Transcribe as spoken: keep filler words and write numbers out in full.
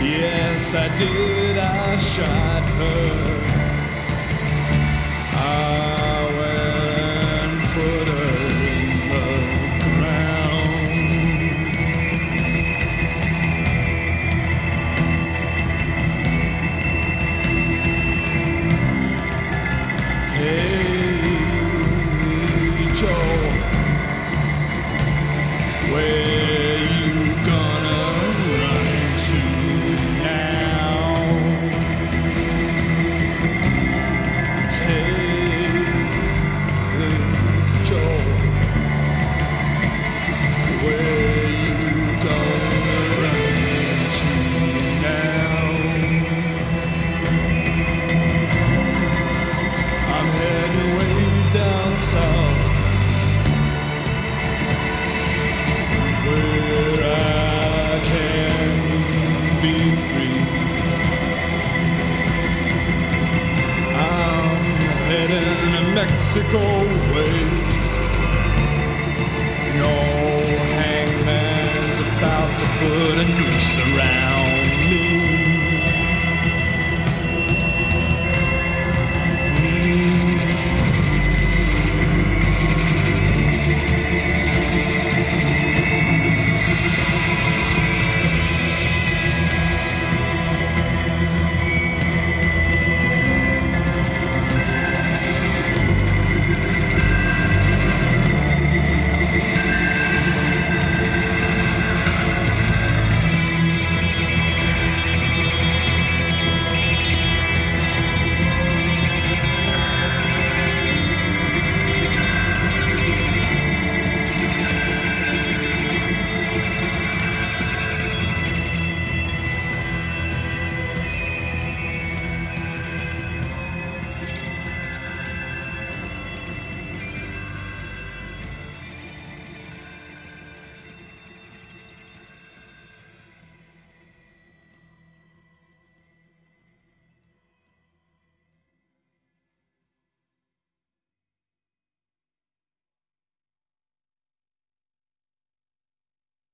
Yes, I did, I shot her. I went and put her in the ground. Hey, Joe, where you gonna run to now? Hey, Joe, where you gonna run to now? I'm heading way down south, where I can be free. I'm heading to Mexico way.